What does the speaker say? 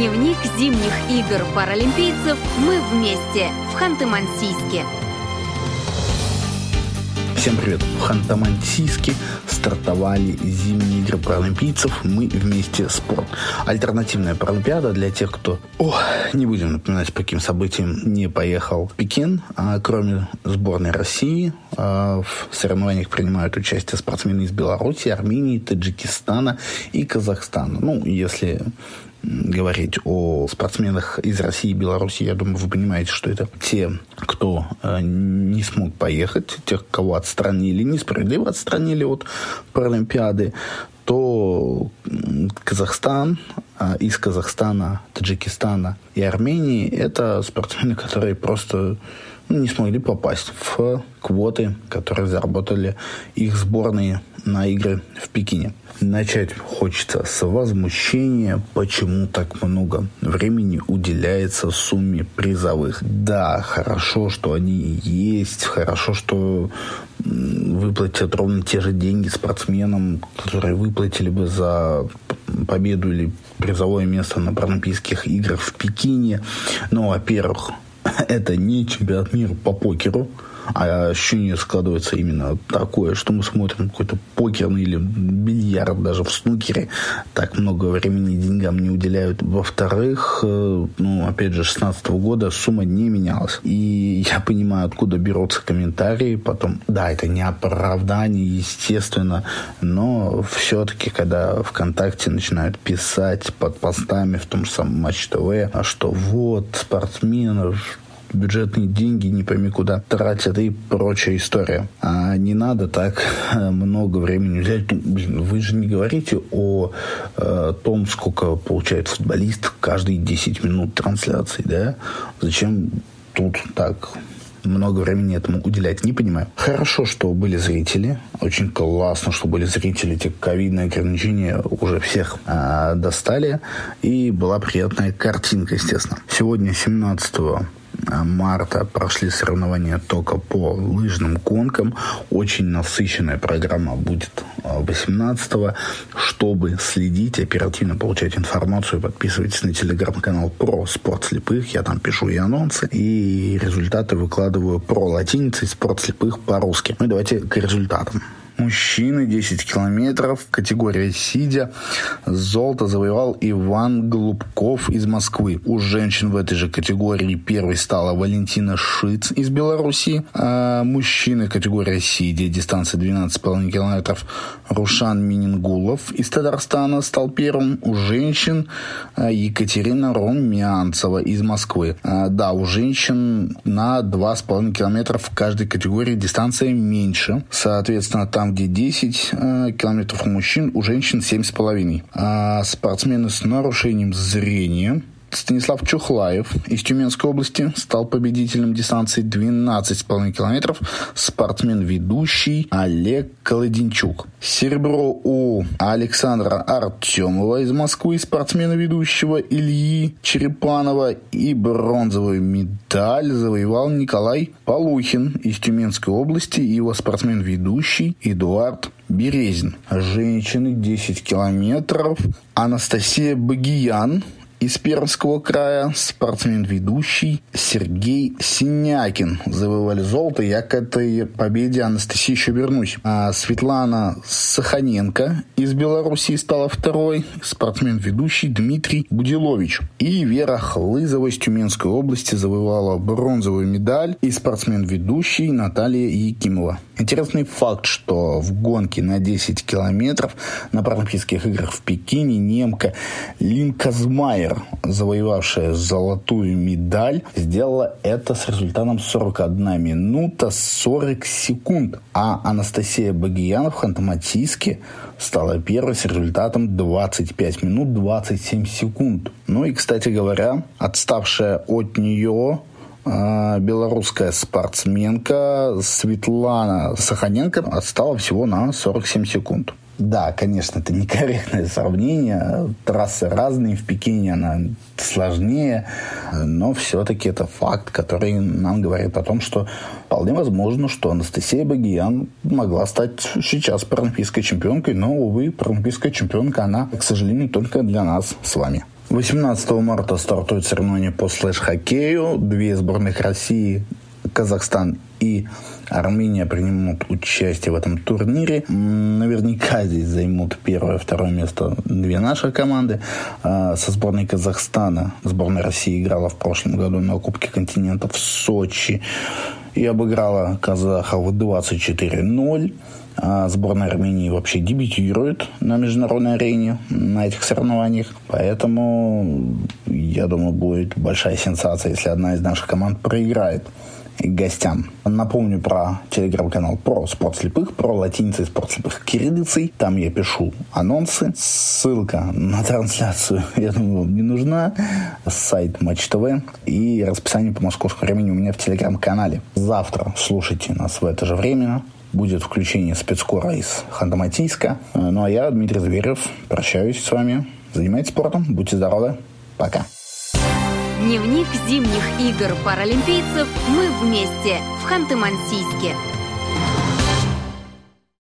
Дневник зимних игр паралимпийцев «Мы вместе» в Ханты-Мансийске. Всем привет! В Ханты-Мансийске стартовали зимние игры паралимпийцев «Мы вместе спорт». Альтернативная паралимпиада для тех, кто, не будем напоминать, по каким событиям не поехал в Пекин. Кроме сборной России, в соревнованиях принимают участие спортсмены из Беларуси, Армении, Таджикистана и Казахстана. Если говорить о спортсменах из России и Беларуси, я думаю, вы понимаете, что это те, кто не смог поехать, тех, кого отстранили, несправедливо отстранили от Паралимпиады, то Казахстан, из Казахстана, Таджикистана и Армении это спортсмены, которые просто не смогли попасть в квоты, которые заработали их сборные на игры в Пекине. Начать хочется с возмущения, почему так много времени уделяется сумме призовых. Да, хорошо, что они есть, хорошо, что выплатят ровно те же деньги спортсменам, которые выплатили бы за победу или призовое место на Паралимпийских играх в Пекине. Но, во-первых, это не чемпионат мира по покеру, а ощущение складывается именно такое, что мы смотрим какой-то покерный или бильярд даже в снукере. Так много времени деньгам не уделяют. Во-вторых, опять же, 2016 года сумма не менялась. И я понимаю, откуда берутся комментарии потом. Да, это не оправдание, естественно, но все-таки, когда ВКонтакте начинают писать под постами в том же самом Матч ТВ, что вот спортсменов бюджетные деньги не пойми куда тратят и прочая история. А не надо так много времени взять. Вы же не говорите о том, сколько получает футболист каждые 10 минут трансляции, да? Зачем тут так много времени этому уделять? Не понимаю. Хорошо, что были зрители. Очень классно, что были зрители. Те ковидные ограничения уже всех достали. И была приятная картинка, естественно. Сегодня, 17 марта, прошли соревнования только по лыжным гонкам. Очень насыщенная программа будет 18-го. Чтобы следить, оперативно получать информацию, подписывайтесь на телеграм-канал про спорт слепых. Я там пишу и анонсы, и результаты выкладываю про латиницей, спорт слепых по-русски. Давайте к результатам. Мужчины 10 километров, категория сидя. Золото завоевал Иван Голубков из Москвы. У женщин в этой же категории первой стала Валентина Шиц из Беларуси. А мужчины категория сидя, дистанция 12,5 километров. Рушан Минингулов из Татарстана стал первым. У женщин Екатерина Румянцева из Москвы. Да, у женщин на 2,5 километра в каждой категории дистанция меньше. Соответственно, там, где 10 километров у мужчин, у женщин 7,5. А спортсмены с нарушением зрения. Станислав Чухлаев из Тюменской области стал победителем дистанции 12,5 километров. Спортсмен-ведущий Олег Колоденчук. Серебро у Александра Артемова из Москвы, спортсмена-ведущего Ильи Черепанова. И бронзовую медаль завоевал Николай Полухин из Тюменской области и его спортсмен-ведущий Эдуард Березин. Женщины 10 километров. Анастасия Багиян из Пермского края, спортсмен-ведущий Сергей Синякин завоевали золото. Я к этой победе Анастасии еще вернусь. А Светлана Саханенко из Беларуси стала второй, спортсмен-ведущий Дмитрий Будилович. И Вера Хлызова из Тюменской области завоевала бронзовую медаль, и спортсмен-ведущий Наталья Якимова. Интересный факт, что в гонке на 10 километров на Паралимпийских играх в Пекине немка Линка Змайер, завоевавшая золотую медаль, сделала это с результатом 41 минута 40 секунд. А Анастасия Багиян в Ханты-Мансийске стала первой с результатом 25 минут 27 секунд. И, кстати говоря, отставшая от нее белорусская спортсменка Светлана Саханенко отстала всего на 47 секунд. Да, конечно, это некорректное сравнение. Трассы разные. В Пекине она сложнее. Но все-таки это факт, который нам говорит о том, что вполне возможно, что Анастасия Багиян могла стать сейчас паралимпийской чемпионкой. Но, увы, паралимпийская чемпионка, она, к сожалению, только для нас с вами. 18 марта стартует соревнование по слэш-хоккею. 2 сборных России, Казахстан и Армения принимут участие в этом турнире. Наверняка здесь займут 1 и 2 место 2 наших команды. Со сборной Казахстана сборная России играла в прошлом году на Кубке континента в Сочи и обыграла казахов 24-0. А сборная Армении вообще дебютирует на международной арене на этих соревнованиях. Поэтому, я думаю, будет большая сенсация, если одна из наших команд проиграет гостям. Напомню про телеграм-канал про спорт слепых, про латиницей спорт слепых кириллицей. Там я пишу анонсы. Ссылка на трансляцию, я думаю, вам не нужна. Сайт Матч ТВ и расписание по московскому времени у меня в телеграм-канале. Завтра слушайте нас в это же время. Будет включение спецскора из Ханты-Мансийска. Ну а я, Дмитрий Зверев, прощаюсь с вами. Занимайтесь спортом, будьте здоровы. Пока. Дневник зимних игр паралимпийцев «Мы вместе» в Ханты-Мансийске.